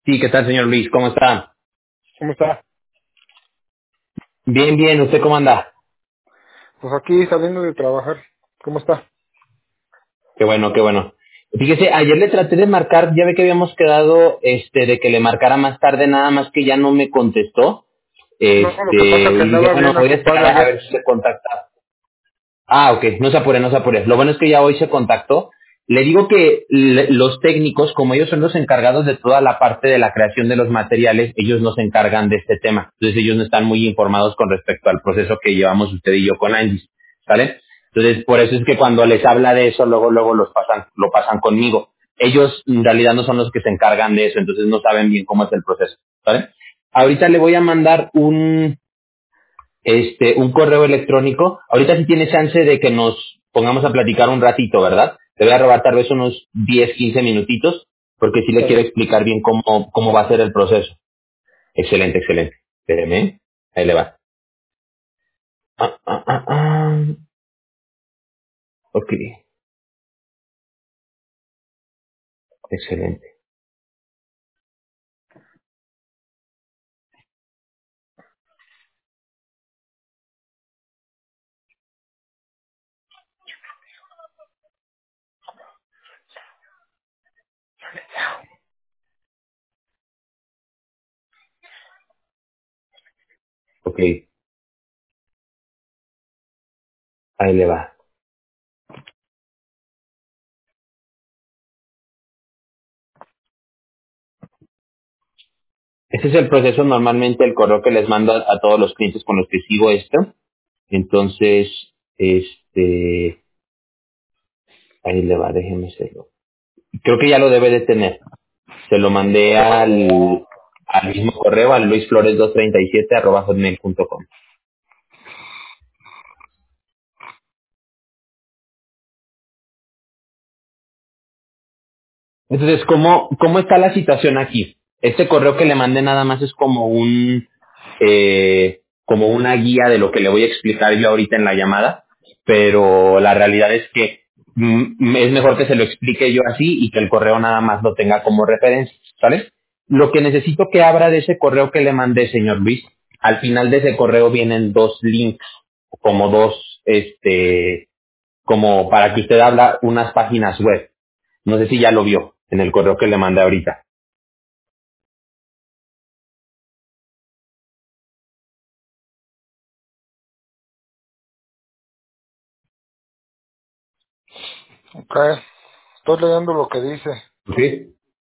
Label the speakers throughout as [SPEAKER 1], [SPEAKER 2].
[SPEAKER 1] Sí, ¿qué tal, señor Luis? ¿Cómo está?
[SPEAKER 2] ¿Cómo está?
[SPEAKER 1] Bien, bien. ¿Usted cómo anda?
[SPEAKER 2] Pues aquí saliendo de trabajar. ¿Cómo está?
[SPEAKER 1] Qué bueno, qué bueno. Fíjese, ayer le traté de marcar, ya ve que habíamos quedado, de que le marcara más tarde, nada más que ya no me contestó.
[SPEAKER 2] No, lo que pasa es que
[SPEAKER 1] Y dije,
[SPEAKER 2] andaba
[SPEAKER 1] bueno,
[SPEAKER 2] bien
[SPEAKER 1] voy a
[SPEAKER 2] ocupado
[SPEAKER 1] esperar a
[SPEAKER 2] ayer.
[SPEAKER 1] ver si se contacta. Ah, ok, no se apure, no se apure. Lo bueno es que ya hoy se contactó. Le digo que los técnicos, como ellos son los encargados de toda la parte de la creación de los materiales, ellos no se encargan de este tema. Entonces ellos no están muy informados con respecto al proceso que llevamos usted y yo con Angie, ¿sale? Entonces por eso es que cuando les habla de eso, luego lo pasan conmigo. Ellos en realidad no son los que se encargan de eso, entonces no saben bien cómo es el proceso, ¿sale? Ahorita le voy a mandar un correo electrónico. Ahorita sí tiene chance de que nos pongamos a platicar un ratito, ¿verdad? Te voy a robar tal vez unos 10, 15 minutitos, porque sí le quiero
[SPEAKER 2] Sí.
[SPEAKER 1] explicar bien cómo va a ser el proceso. Excelente, excelente. Espéreme. Ahí le va. Ah. Ok, excelente. Ok, ahí le va. Ese es el proceso normalmente, el correo que les mando a todos los clientes con los que sigo esto. Entonces, ahí le va, déjeme hacerlo. Creo que ya lo debe de tener. Se lo mandé al mismo correo, al luisflores237@hotmail.com. Entonces, ¿cómo está la situación aquí? Este correo que le mandé nada más es como una guía de lo que le voy a explicar yo ahorita en la llamada, pero la realidad es que es mejor que se lo explique yo así y que el correo nada más lo tenga como referencia, ¿sale? Lo que necesito que abra de ese correo que le mandé, señor Luis, al final de ese correo vienen dos links, como como para que usted habla unas páginas web. No sé si ya lo vio en el correo que le mandé ahorita.
[SPEAKER 2] Ok. Estoy leyendo lo que dice.
[SPEAKER 1] ¿Sí?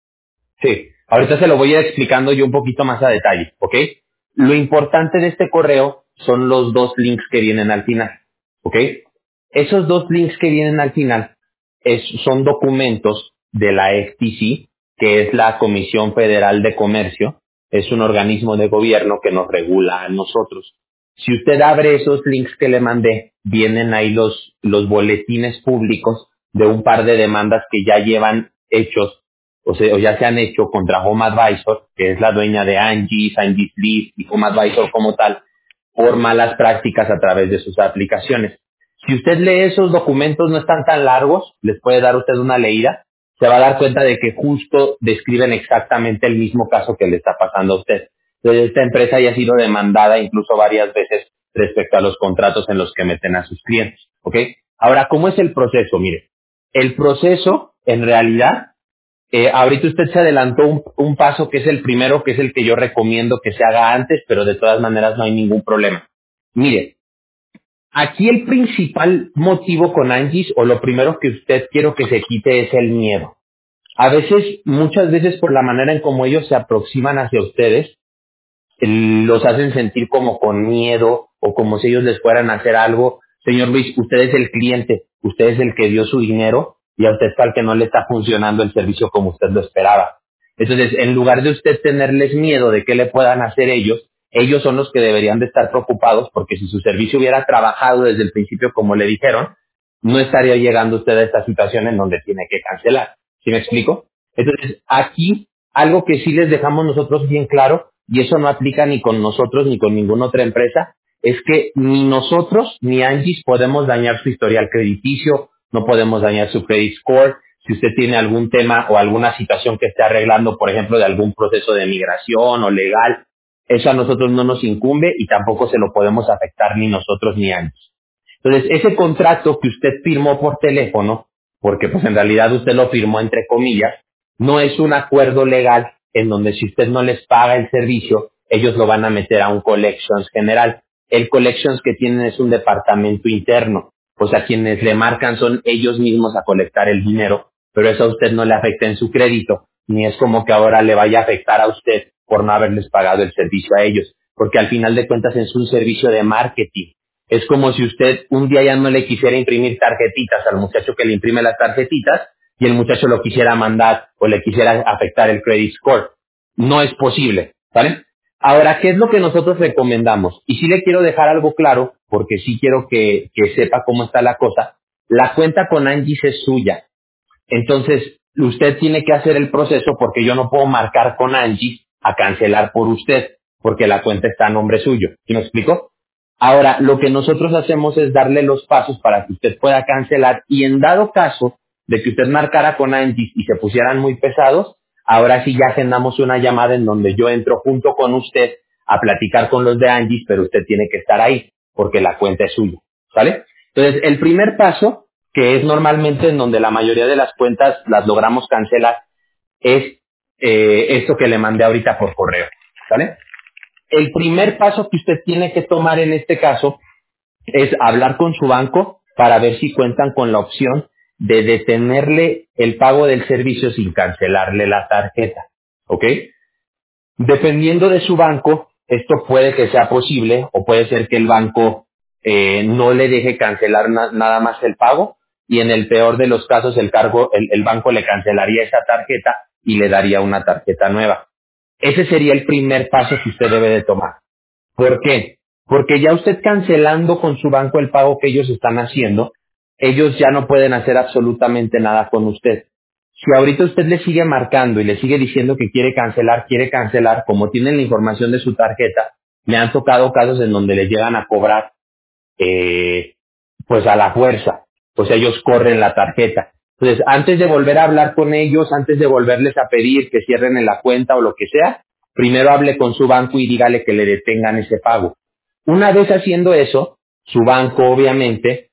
[SPEAKER 1] Sí. Ahorita se lo voy a ir explicando yo un poquito más a detalle, ¿ok? Lo importante de este correo son los dos links que vienen al final, ¿ok? Esos dos links que vienen al final son documentos de la FTC, que es la Comisión Federal de Comercio, es un organismo de gobierno que nos regula a nosotros. Si usted abre esos links que le mandé, vienen ahí los boletines públicos de un par de demandas que ya llevan hechos, o ya se han hecho contra Home Advisor, que es la dueña de Angie's List y Home Advisor como tal, por malas prácticas a través de sus aplicaciones. Si usted lee esos documentos, no están tan largos, les puede dar usted una leída, se va a dar cuenta de que justo describen exactamente el mismo caso que le está pasando a usted. Entonces, esta empresa ya ha sido demandada incluso varias veces respecto a los contratos en los que meten a sus clientes, ¿ok? Ahora, ¿cómo es el proceso? Mire, el proceso, en realidad, ahorita usted se adelantó un paso que es el primero, que es el que yo recomiendo que se haga antes, pero de todas maneras no hay ningún problema. Mire, aquí el principal motivo con Angie's, o lo primero que usted quiero que se quite, es el miedo. A veces, muchas veces por la manera en cómo ellos se aproximan hacia ustedes, los hacen sentir como con miedo o como si ellos les fueran a hacer algo. Señor Luis, usted es el cliente, usted es el que dio su dinero y a usted está el que no le está funcionando el servicio como usted lo esperaba. Entonces, en lugar de usted tenerles miedo de qué le puedan hacer ellos son los que deberían de estar preocupados porque si su servicio hubiera trabajado desde el principio como le dijeron, no estaría llegando usted a esta situación en donde tiene que cancelar. ¿Sí me explico? Entonces, aquí algo que sí les dejamos nosotros bien claro, y eso no aplica ni con nosotros ni con ninguna otra empresa, es que ni nosotros ni Angie's podemos dañar su historial crediticio, no podemos dañar su credit score. si usted tiene algún tema o alguna situación que esté arreglando, por ejemplo, de algún proceso de migración o legal, eso a nosotros no nos incumbe y tampoco se lo podemos afectar ni nosotros ni Angie. Entonces, ese contrato que usted firmó por teléfono, porque pues en realidad usted lo firmó entre comillas, no es un acuerdo legal en donde si usted no les paga el servicio, ellos lo van a meter a un collections general. El collections que tienen es un departamento interno, o sea, quienes le marcan son ellos mismos a colectar el dinero, pero eso a usted no le afecta en su crédito, ni es como que ahora le vaya a afectar a usted por no haberles pagado el servicio a ellos, porque al final de cuentas es un servicio de marketing. Es como si usted un día ya no le quisiera imprimir tarjetitas al muchacho que le imprime las tarjetitas y el muchacho lo quisiera mandar o le quisiera afectar el credit score. No es posible, ¿vale? Ahora, ¿qué es lo que nosotros recomendamos? Y sí le quiero dejar algo claro, porque sí quiero que sepa cómo está la cosa. La cuenta con Angie es suya. Entonces, usted tiene que hacer el proceso porque yo no puedo marcar con Angie a cancelar por usted, porque la cuenta está a nombre suyo. ¿Sí me explico? Ahora, lo que nosotros hacemos es darle los pasos para que usted pueda cancelar y en dado caso de que usted marcara con Angie y se pusieran muy pesados, ahora sí ya agendamos una llamada en donde yo entro junto con usted a platicar con los de Angie, pero usted tiene que estar ahí porque la cuenta es suya, ¿sale? Entonces, el primer paso, que es normalmente en donde la mayoría de las cuentas las logramos cancelar, es esto que le mandé ahorita por correo, ¿sale? El primer paso que usted tiene que tomar en este caso es hablar con su banco para ver si cuentan con la opción de detenerle el pago del servicio sin cancelarle la tarjeta, ¿ok? Dependiendo de su banco, esto puede que sea posible o puede ser que el banco no le deje cancelar nada más el pago y en el peor de los casos el banco le cancelaría esa tarjeta y le daría una tarjeta nueva. Ese sería el primer paso que usted debe de tomar. ¿Por qué? Porque ya usted cancelando con su banco el pago que ellos están haciendo, ellos ya no pueden hacer absolutamente nada con usted. Si ahorita usted le sigue marcando y le sigue diciendo que quiere cancelar, como tienen la información de su tarjeta, me han tocado casos en donde le llegan a cobrar pues a la fuerza, pues ellos corren la tarjeta. Entonces, antes de volver a hablar con ellos, antes de volverles a pedir que cierren en la cuenta o lo que sea, primero hable con su banco y dígale que le detengan ese pago. Una vez haciendo eso, su banco obviamente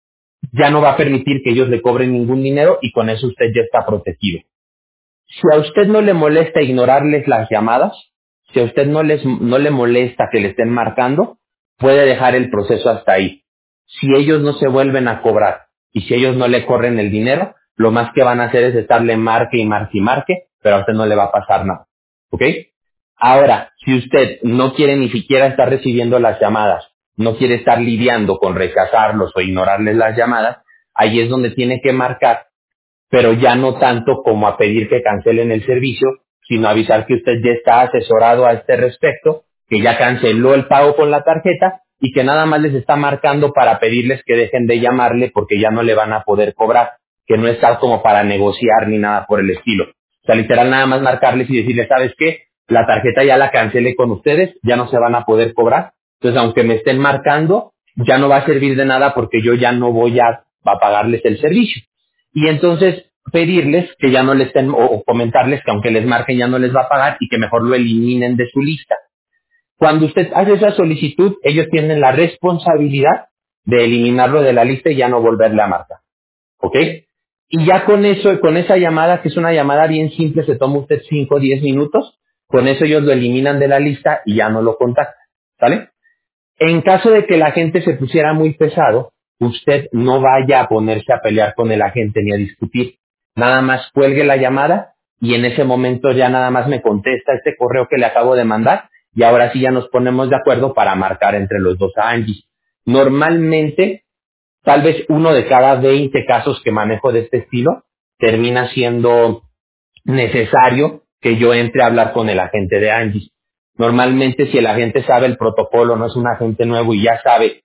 [SPEAKER 1] ya no va a permitir que ellos le cobren ningún dinero y con eso usted ya está protegido. Si a usted no le molesta ignorarles las llamadas, si a usted no le molesta que le estén marcando, puede dejar el proceso hasta ahí. Si ellos no se vuelven a cobrar y si ellos no le corren el dinero, lo más que van a hacer es estarle marque y marque y marque, pero a usted no le va a pasar nada. ¿Ok? Ahora, si usted no quiere ni siquiera estar recibiendo las llamadas, no quiere estar lidiando con rechazarlos o ignorarles las llamadas, ahí es donde tiene que marcar, pero ya no tanto como a pedir que cancelen el servicio, sino avisar que usted ya está asesorado a este respecto, que ya canceló el pago con la tarjeta y que nada más les está marcando para pedirles que dejen de llamarle porque ya no le van a poder cobrar, que no está como para negociar ni nada por el estilo. O sea, literal nada más marcarles y decirles, ¿sabes qué? La tarjeta ya la cancelé con ustedes, ya no se van a poder cobrar. Entonces, aunque me estén marcando, ya no va a servir de nada porque yo ya no voy a pagarles el servicio. Y entonces pedirles que ya no les estén o comentarles que aunque les marquen ya no les va a pagar y que mejor lo eliminen de su lista. Cuando usted hace esa solicitud, ellos tienen la responsabilidad de eliminarlo de la lista y ya no volverle a marcar. ¿Ok? Y ya con eso, con esa llamada, que es una llamada bien simple, se toma usted 5 o 10 minutos, con eso ellos lo eliminan de la lista y ya no lo contactan. ¿Sale? En caso de que el agente se pusiera muy pesado, usted no vaya a ponerse a pelear con el agente ni a discutir. Nada más cuelgue la llamada y en ese momento ya nada más me contesta este correo que le acabo de mandar y ahora sí ya nos ponemos de acuerdo para marcar entre los dos a Angie. Normalmente, tal vez uno de cada 20 casos que manejo de este estilo termina siendo necesario que yo entre a hablar con el agente de Angie. Normalmente si el agente sabe el protocolo, no es un agente nuevo y ya sabe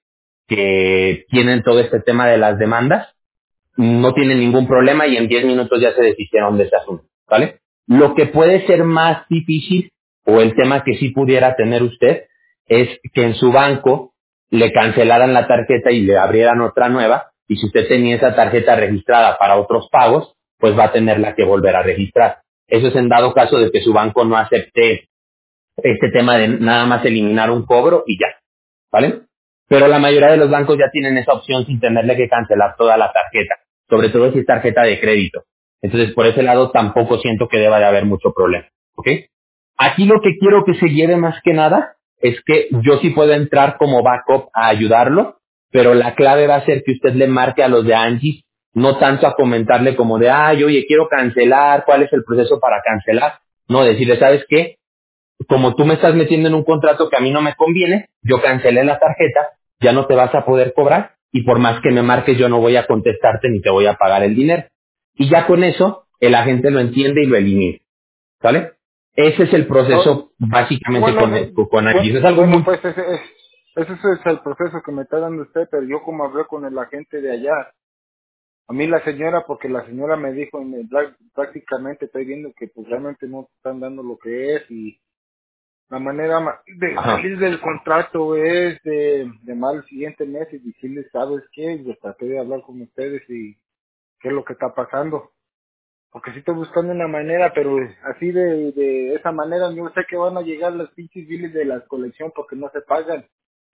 [SPEAKER 1] que tienen todo este tema de las demandas, no tienen ningún problema y en 10 minutos ya se deshicieron de ese asunto, ¿vale? Lo que puede ser más difícil o el tema que sí pudiera tener usted es que en su banco le cancelaran la tarjeta y le abrieran otra nueva y si usted tenía esa tarjeta registrada para otros pagos, pues va a tenerla que volver a registrar. Eso es en dado caso de que su banco no acepte este tema de nada más eliminar un cobro y ya, ¿vale? Pero la mayoría de los bancos ya tienen esa opción sin tenerle que cancelar toda la tarjeta, sobre todo si es tarjeta de crédito. Entonces, por ese lado tampoco siento que deba de haber mucho problema, ¿ok? Aquí lo que quiero que se lleve más que nada es que yo sí puedo entrar como backup a ayudarlo, pero la clave va a ser que usted le marque a los de Angie, no tanto a comentarle como de, ay, oye, quiero cancelar, ¿cuál es el proceso para cancelar? No, decirle, ¿sabes qué? Como tú me estás metiendo en un contrato que a mí no me conviene, yo cancelé la tarjeta, ya no te vas a poder cobrar y por más que me marques yo no voy a contestarte ni te voy a pagar el dinero. Y ya con eso el agente lo entiende y lo elimina, ¿vale? Ese es el
[SPEAKER 2] Oh,
[SPEAKER 1] proceso básicamente
[SPEAKER 2] bueno,
[SPEAKER 1] con Agis. Es algo
[SPEAKER 2] bueno,
[SPEAKER 1] muy...
[SPEAKER 2] pues ese es el proceso que me está dando usted, pero yo como hablé con el agente de allá, a mí la señora, porque la señora me dijo, prácticamente estoy viendo que pues realmente no están dando lo que es y la manera de
[SPEAKER 1] Ajá.
[SPEAKER 2] salir del contrato es de mal el siguiente mes y decirles, ¿sabes qué? Yo traté de hablar con ustedes y qué es lo que está pasando. Porque sí estoy buscando una manera, pero así de esa manera no sé que van a llegar los pinches biles de la colección porque no se pagan.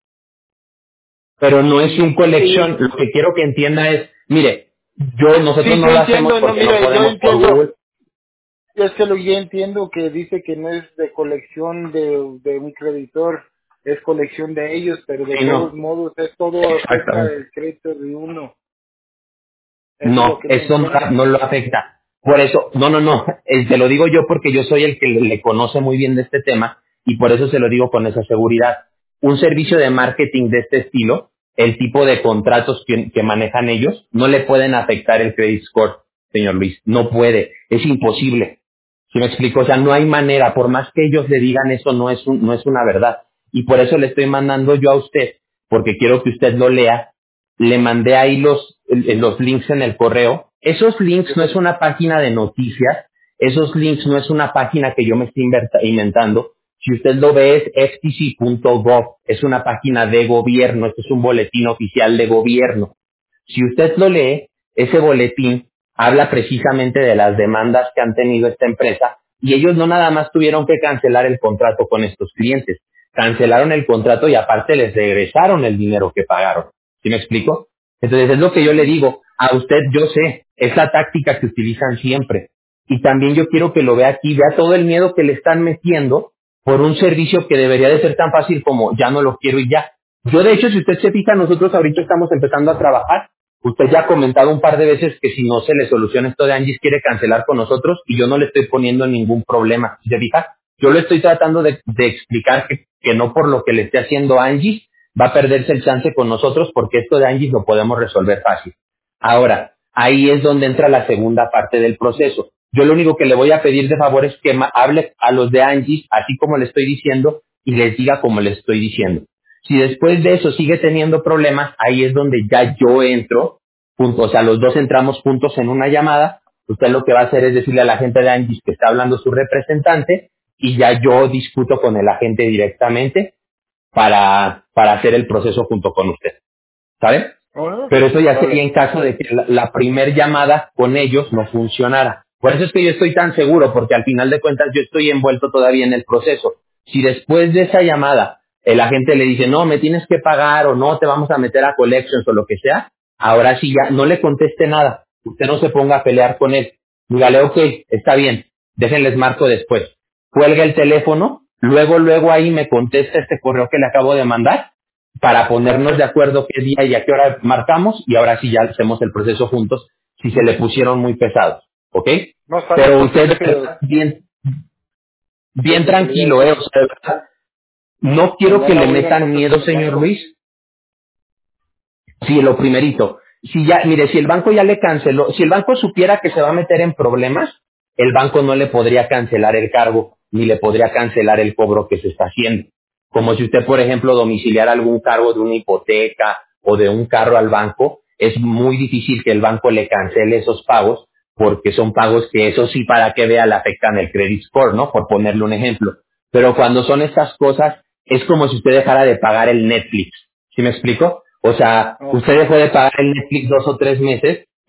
[SPEAKER 1] Pero no es un
[SPEAKER 2] Y
[SPEAKER 1] collection, lo que quiero que entienda es, mire, nosotros
[SPEAKER 2] sí,
[SPEAKER 1] no
[SPEAKER 2] yo
[SPEAKER 1] lo hacemos
[SPEAKER 2] entiendo, no,
[SPEAKER 1] porque no
[SPEAKER 2] mire, yo
[SPEAKER 1] podemos por
[SPEAKER 2] entiendo,
[SPEAKER 1] Google,
[SPEAKER 2] es que lo yo entiendo que dice que no es de colección de un creditor, es colección de ellos, pero de
[SPEAKER 1] sí,
[SPEAKER 2] todos
[SPEAKER 1] no,
[SPEAKER 2] modos es todo afecta
[SPEAKER 1] exactamente.
[SPEAKER 2] el crédito de uno. Eso es lo
[SPEAKER 1] No,
[SPEAKER 2] que no
[SPEAKER 1] eso
[SPEAKER 2] entiendo.
[SPEAKER 1] no lo afecta. Por eso, no, te lo digo yo porque yo soy el que le conoce muy bien de este tema y por eso se lo digo con esa seguridad. Un servicio de marketing de este estilo, el tipo de contratos que manejan ellos, no le pueden afectar el credit score, señor Luis. No puede, es imposible. ¿Sí me explico? O sea, no hay manera, por más que ellos le digan eso, no es una verdad. Y por eso le estoy mandando yo a usted, porque quiero que usted lo lea. Le mandé ahí los links en el correo. Esos links
[SPEAKER 2] Yo
[SPEAKER 1] no es
[SPEAKER 2] sé-
[SPEAKER 1] una página de noticias, esos links no es una página que yo me estoy inventando. Si usted lo ve es ftc.gov, es una página de gobierno, este es un boletín oficial de gobierno. Si usted lo lee, ese boletín habla precisamente de las demandas que han tenido esta empresa y ellos no nada más tuvieron que cancelar el contrato con estos clientes, cancelaron el contrato y aparte les regresaron el dinero que pagaron. ¿Sí me explico? Entonces es lo que yo le digo, a usted yo sé, es la táctica que utilizan siempre. Y también yo quiero que lo vea aquí, vea todo el miedo que le están metiendo por un servicio que debería de ser tan fácil como ya no lo quiero y ya. Yo de hecho, si usted se fija, nosotros ahorita estamos empezando a trabajar. Usted ya ha comentado un par de veces que si no se le soluciona esto de Angie's quiere cancelar con nosotros y yo no le estoy poniendo ningún problema. ¿Se fija? Yo le estoy tratando de explicar que no por lo que le esté haciendo Angie va a perderse el chance con nosotros porque esto de Angie lo podemos resolver fácil. Ahora, ahí es donde entra la segunda parte del proceso. Yo lo único que le voy a pedir de favor es que hable a los de Angie, así como le estoy diciendo, y les diga como les estoy diciendo. Si después de eso sigue teniendo problemas, ahí es donde ya yo entro, juntos, o sea, los dos entramos juntos en una llamada. Usted lo que va a hacer es decirle a la gente de Angie que está hablando su representante y ya yo discuto con el agente directamente para hacer el proceso junto con usted, ¿sabe?
[SPEAKER 2] Bueno,
[SPEAKER 1] Pero eso ya sería
[SPEAKER 2] vale.
[SPEAKER 1] en caso de que la primer llamada con ellos no funcionara. Por eso es que yo estoy tan seguro, porque al final de cuentas yo estoy envuelto todavía en el proceso. Si después de esa llamada el agente le dice, no, me tienes que pagar o no, te vamos a meter a collections o lo que sea, ahora sí ya no le conteste nada. Usted no se ponga a pelear con él. Dígale, ok, está bien, déjenles marco después. Cuelga el teléfono, luego ahí me contesta este correo que le acabo de mandar para ponernos de acuerdo qué día y a qué hora marcamos y ahora sí ya hacemos el proceso juntos si se le pusieron muy pesados, ¿ok?
[SPEAKER 2] No está bien,
[SPEAKER 1] Pero
[SPEAKER 2] entonces
[SPEAKER 1] usted de verdad, bien
[SPEAKER 2] déjese, le voy a
[SPEAKER 1] tranquilo,
[SPEAKER 2] decir.
[SPEAKER 1] o sea, de verdad, no quiero que
[SPEAKER 2] Mañana
[SPEAKER 1] le
[SPEAKER 2] voy a ir
[SPEAKER 1] metan
[SPEAKER 2] entonces
[SPEAKER 1] miedo,
[SPEAKER 2] con el
[SPEAKER 1] señor
[SPEAKER 2] banco.
[SPEAKER 1] Luis. Sí, lo primerito. Si ya, mire, si el banco ya le canceló, si el banco supiera que se va a meter en problemas, el banco no le podría cancelar el cargo ni le podría cancelar el cobro que se está haciendo. Como si usted, por ejemplo, domiciliara algún cargo de una hipoteca o de un carro al banco, es muy difícil que el banco le cancele esos pagos porque son pagos que eso sí para que vea le afectan el credit score, ¿no? Por ponerle un ejemplo. Pero cuando son estas cosas, es como si usted dejara de pagar el Netflix. ¿Sí me explico? O sea,
[SPEAKER 2] Ok.
[SPEAKER 1] usted dejó de pagar el Netflix 2 o 3 meses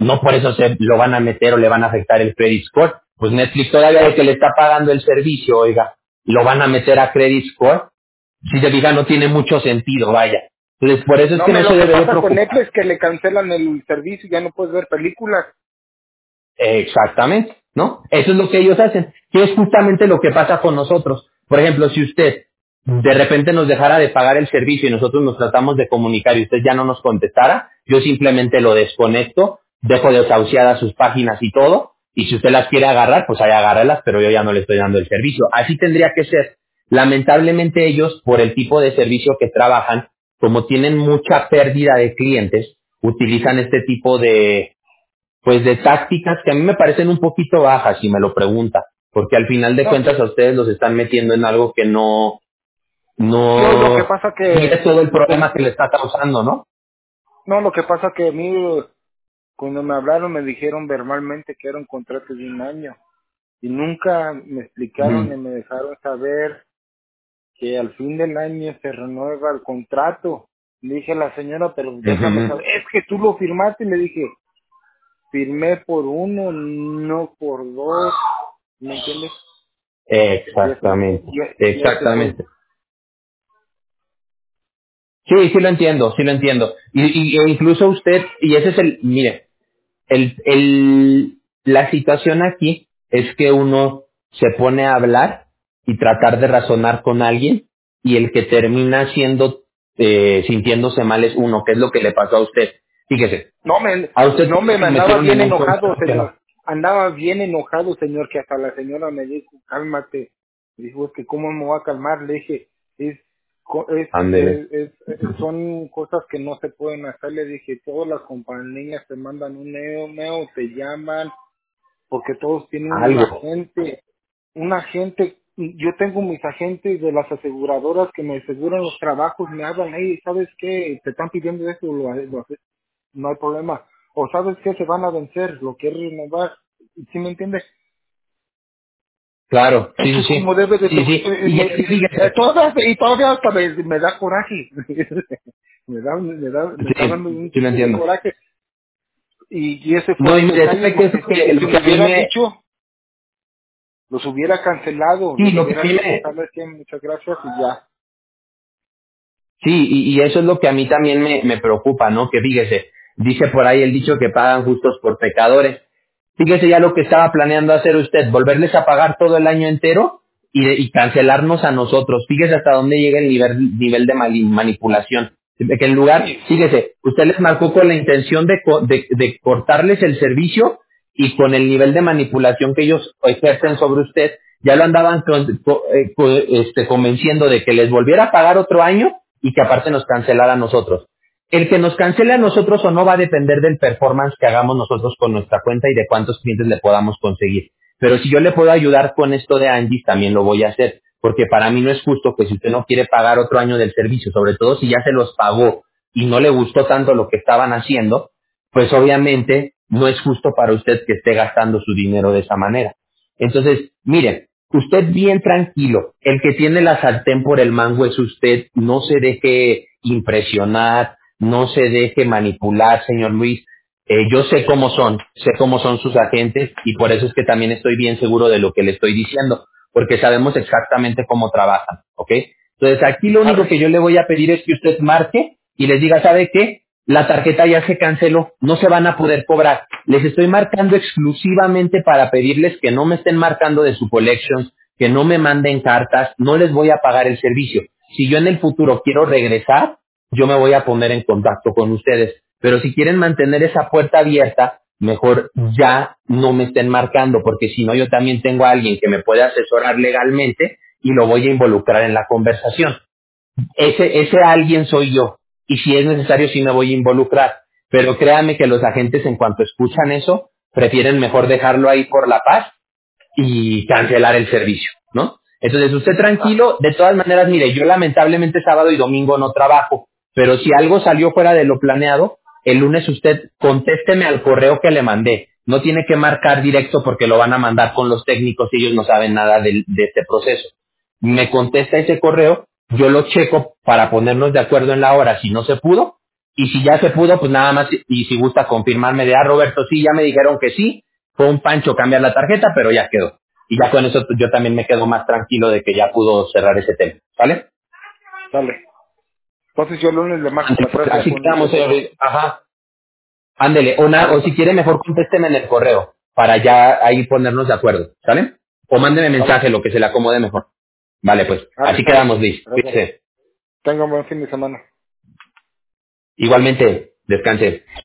[SPEAKER 1] no por eso se lo van a meter o le van a afectar el credit score. Pues Netflix todavía de que le está pagando el servicio, oiga, lo van a meter a credit score. Si se fija, no tiene mucho sentido, vaya. Entonces, por eso es
[SPEAKER 2] No,
[SPEAKER 1] que no
[SPEAKER 2] lo
[SPEAKER 1] se
[SPEAKER 2] que
[SPEAKER 1] debe de
[SPEAKER 2] pasa con
[SPEAKER 1] preocupar.
[SPEAKER 2] Netflix es que le cancelan el servicio y ya no puedes ver películas.
[SPEAKER 1] Exactamente, ¿no? Eso es lo que ellos hacen, que es justamente lo que pasa con nosotros. Por ejemplo, si usted de repente nos dejara de pagar el servicio y nosotros nos tratamos de comunicar y usted ya no nos contestara, yo simplemente lo desconecto, dejo desahuciadas sus páginas y todo, y si usted las quiere agarrar, pues ahí agárralas, pero yo ya no le estoy dando el servicio. Así tendría que ser. Lamentablemente ellos, por el tipo de servicio que trabajan, como tienen mucha pérdida de clientes, utilizan este tipo de, pues de tácticas que a mí me parecen un poquito bajas, si me lo pregunta, porque al final de
[SPEAKER 2] No,
[SPEAKER 1] cuentas a ustedes los están metiendo en algo que
[SPEAKER 2] yo lo que
[SPEAKER 1] no
[SPEAKER 2] pasa
[SPEAKER 1] mire
[SPEAKER 2] que,
[SPEAKER 1] todo el problema que le está causando, ¿no?
[SPEAKER 2] no, lo que pasa que a mí, cuando me hablaron me dijeron verbalmente que era un contrato de un año y nunca me explicaron ni
[SPEAKER 1] Ujú,
[SPEAKER 2] me dejaron saber que al fin del año se renueva el contrato. Le dije a la señora, pero déjame
[SPEAKER 1] ujú.
[SPEAKER 2] saber, es que tú lo firmaste, y le dije, firmé por uno, no por dos, ¿me entiendes?
[SPEAKER 1] Exactamente,
[SPEAKER 2] Y ese fue.
[SPEAKER 1] exactamente. Sí, sí lo entiendo, sí lo entiendo. E incluso usted, y ese es el, mire, la situación aquí es que uno se pone a hablar y tratar de razonar con alguien y el que termina sintiéndose mal es uno, que es lo que le pasó a usted. Fíjese,
[SPEAKER 2] No
[SPEAKER 1] a usted
[SPEAKER 2] no me
[SPEAKER 1] lo
[SPEAKER 2] andaba
[SPEAKER 1] metieron
[SPEAKER 2] bien
[SPEAKER 1] en un
[SPEAKER 2] enojado,
[SPEAKER 1] contrato que
[SPEAKER 2] señor.
[SPEAKER 1] no.
[SPEAKER 2] Andaba bien enojado, señor, que hasta la señora me dijo, cálmate. Dijo, es que cómo me voy a calmar. Le dije,
[SPEAKER 1] Ándele.
[SPEAKER 2] son cosas que no se pueden hacer. Le dije, todas las compañías te mandan un email, te llaman, porque todos tienen
[SPEAKER 1] Algo.
[SPEAKER 2] un agente. Yo tengo mis agentes de las aseguradoras que me aseguran los trabajos, me hablan, hey, ¿sabes qué? Te están pidiendo esto, lo haces, no hay problema. O ¿sabes qué? Se van a vencer, lo quieres renovar. ¿Sí me entiendes?
[SPEAKER 1] Claro, sí,
[SPEAKER 2] Eso
[SPEAKER 1] sí,
[SPEAKER 2] es
[SPEAKER 1] sí.
[SPEAKER 2] como debe de ser.
[SPEAKER 1] Sí, sí. Y es que fíjese,
[SPEAKER 2] Todavía hasta me da coraje. me está dando
[SPEAKER 1] sí,
[SPEAKER 2] un
[SPEAKER 1] sí lo
[SPEAKER 2] tipo de
[SPEAKER 1] entiendo.
[SPEAKER 2] coraje. Y ese fue
[SPEAKER 1] No, y
[SPEAKER 2] el
[SPEAKER 1] mire,
[SPEAKER 2] detalle,
[SPEAKER 1] ¿sabe qué es
[SPEAKER 2] porque si
[SPEAKER 1] lo
[SPEAKER 2] me
[SPEAKER 1] que a mí
[SPEAKER 2] hubieran
[SPEAKER 1] me,
[SPEAKER 2] dicho, los hubiera cancelado,
[SPEAKER 1] sí,
[SPEAKER 2] les
[SPEAKER 1] lo que a
[SPEAKER 2] hubiera
[SPEAKER 1] mí
[SPEAKER 2] dicho,
[SPEAKER 1] me,
[SPEAKER 2] ¿sabes qué? Muchas gracias y ya.
[SPEAKER 1] sí, y eso es lo que a mí también me preocupa, ¿no? Que fíjese, dice por ahí el dicho que pagan justos por pecadores. Fíjese ya lo que estaba planeando hacer usted, volverles a pagar todo el año entero y cancelarnos a nosotros. Fíjese hasta dónde llega el nivel de manipulación. De que en lugar,
[SPEAKER 2] Sí,
[SPEAKER 1] fíjese, usted les marcó con la intención de cortarles el servicio y con el nivel de manipulación que ellos ejercen sobre usted, ya lo andaban convenciendo de que les volviera a pagar otro año y que aparte nos cancelara a nosotros. El que nos cancele a nosotros o no va a depender del performance que hagamos nosotros con nuestra cuenta y de cuántos clientes le podamos conseguir. Pero si yo le puedo ayudar con esto de Angie, también lo voy a hacer. Porque para mí no es justo que si usted no quiere pagar otro año del servicio, sobre todo si ya se los pagó y no le gustó tanto lo que estaban haciendo, pues obviamente no es justo para usted que esté gastando su dinero de esa manera. Entonces, miren, usted bien tranquilo, el que tiene la sartén por el mango es usted, no se deje impresionar, no se deje manipular, señor Luis. Yo sé cómo son sus agentes y por eso es que también estoy bien seguro de lo que le estoy diciendo, porque sabemos exactamente cómo trabajan, ¿ok? Entonces aquí lo
[SPEAKER 2] a
[SPEAKER 1] único
[SPEAKER 2] ver,
[SPEAKER 1] que yo le voy a pedir es que usted marque y les diga, ¿sabe qué? La tarjeta ya se canceló, no se van a poder cobrar. Les estoy marcando exclusivamente para pedirles que no me estén marcando de su collections, que no me manden cartas, no les voy a pagar el servicio. Si yo en el futuro quiero regresar, yo me voy a poner en contacto con ustedes. Pero si quieren mantener esa puerta abierta, mejor ya no me estén marcando, porque si no yo también tengo a alguien que me puede asesorar legalmente y lo voy a involucrar en la conversación. Ese alguien soy yo. Y si es necesario, sí me voy a involucrar. Pero créanme que los agentes, en cuanto escuchan eso, prefieren mejor dejarlo ahí por la paz y cancelar el servicio, ¿no? Entonces, usted tranquilo, de todas maneras, mire, yo lamentablemente sábado y domingo no trabajo, pero si algo salió fuera de lo planeado, el lunes usted contésteme al correo que le mandé. No tiene que marcar directo porque lo van a mandar con los técnicos y ellos no saben nada de este proceso. Me contesta ese correo, yo lo checo para ponernos de acuerdo en la hora. Si no se pudo, Y si ya se pudo, pues nada más, y si gusta confirmarme de, Roberto, sí, ya me dijeron que sí, fue un pancho cambiar la tarjeta, pero ya quedó. Y ya con eso yo también me quedo más tranquilo de que ya pudo cerrar ese tema, ¿vale?
[SPEAKER 2] Sale. Entonces yo el lunes le marco
[SPEAKER 1] Antes,
[SPEAKER 2] para atrás ya
[SPEAKER 1] así
[SPEAKER 2] con
[SPEAKER 1] quedamos,
[SPEAKER 2] eso todo.
[SPEAKER 1] ajá, ándele, o
[SPEAKER 2] Sale,
[SPEAKER 1] si quiere mejor contésteme en el correo, para ya ahí ponernos de acuerdo, ¿sale? O mándeme
[SPEAKER 2] sale,
[SPEAKER 1] mensaje, lo que se le acomode mejor. Vale, pues, así
[SPEAKER 2] sale.
[SPEAKER 1] quedamos, Liz.
[SPEAKER 2] Gracias.
[SPEAKER 1] Cuídese.
[SPEAKER 2] Tenga un buen fin de semana.
[SPEAKER 1] Igualmente, descanse.